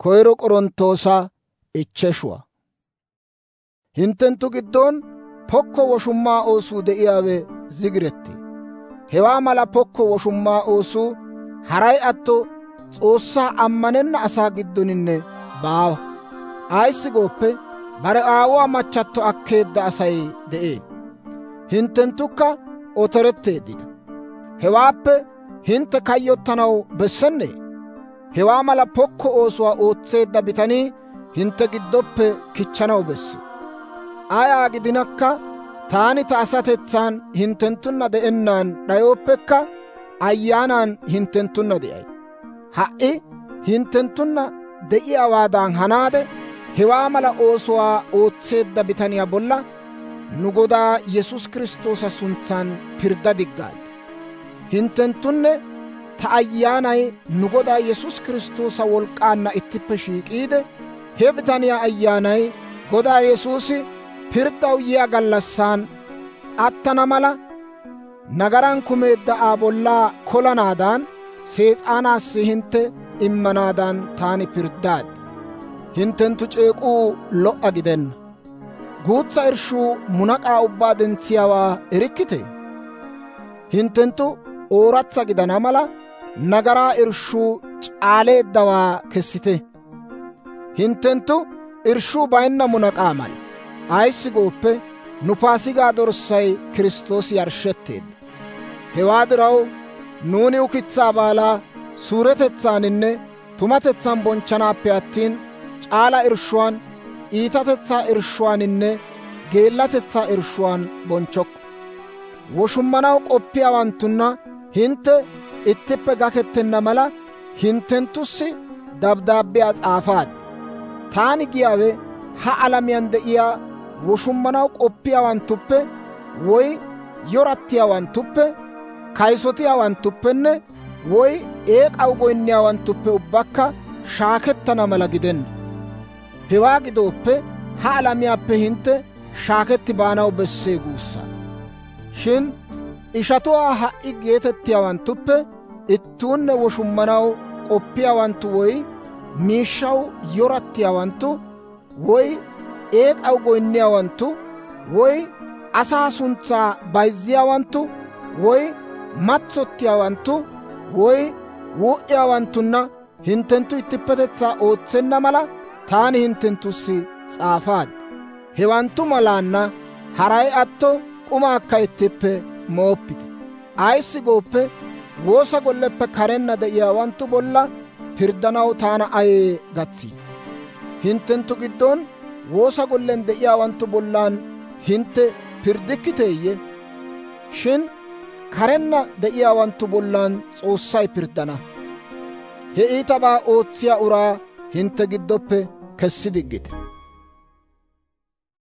Koyro Qorontoosa 5. Hinttenttu giddon pokko woshummaa oosuu de'iyaawe zigiretti. Hewaa mala pokko woshummaa oosuu haray atto S'oossaa ammanenna asaa giddoninne baawa. Ayissi gooppe, bare aawuwaa machchatto akkeedda asay de'ee. Hinttenttukka otoretteeddita. Hewaappe hintte kayyottanaw bessennee? Hewaa mala pokko oosuwaa ootseedda bitanii hintte giddoppe kichchanaw besse. Ayaa gidinakka taani ta asatetsaan hinttenttunna de'ennaan d'ayooppekka ayyaanan hinttenttunna de'ay. Ha"i hinttenttunna de'iyaawaadan hanaade hewaa mala oosuwaa ootseedda bitaniyaa bolla nu Godaa Yesuus Kiristtoosa suntsan pirdda diggaad. Hinttenttunne ta ayyaanay nu Godaa Yesuus Kiristtoosa wolk'k'aanna ittippe shiik'iide, he bitaniyaa ayyaanay Godaa Yesuusi pirddaw yiyaa gallassaan attana mala nagaran kumeedda Aa bollaa kolanaadan Sees'aanaassi hintte immanaadan taani pirddaad. Hinttenttu c'eek'uu lo"a gidenna. Guutsa irshshuu munaqaa ubbaa dentsiyaawaa erikkitee? Hinttenttu ooratsa gidana mala nagaraa irshshuu c'aaleeddawaa kessite. Hinttenttu irshshuu bayinna munaqaa mala. Ayissi gooppe, nu Paasigaa dorssay Kiristtoosi yarshshetteedda. Hewaa diraw nuuni ukitsaa baalaa suuretetsaaninne tumatetsan bonchchanaappe attin, c'aala irshshuwaan, iitatetsaa irshshuwaaninne geellatetsaa irshshuwaan bonchchokko. Woshummanaw qoppiyaawanttunna hintte ittippe gakettenna mala hinttenttussi dabddaabbiyaa s'aafaad. Taani giyaawe ha alamiyaan de'iyaa woshummanaw qoppiyaawanttuppe woy yorattiyaawanttuppe, kayisotiyaawanttuppenne woy eek'aw goyinniyaawanttuppe ubbakka shaakettana mala gidenna. Hewaa gidooppe ha alamiyaappe hintte shaaketti baanaw bessee guussa. Shin ishatuwaa ha"i geetettiyaawanttuppe ittuunne woshummanaw qoppiyaawanttu woy miishshaw yorattiyaawanttu woy eek'aw goyinniyaawanttu woy asaa suntsaa bayzziyaawanttu woy matsottiyaawanttu woy wuu"iyaawanttunna hinttenttu ittippetetsaa ootsenna mala taani hinttenttussi s'aafaad. Hewanttu malaanna haray atto k'umaakka ittippe mooppite. Ayissi gooppe, woosa golleppe karenna de'iyaawanttu bolla pirddanaw taana ayee gatsii? Hinttenttu giddon woosa gollen de'iyaawanttu bollan hintte pirddikkiteeyye? Shin karenna de'iyaawanttu bollan S'oossay pirddana. He iitabaa ootsiyaa uraa hintte giddoppe kessi diggite.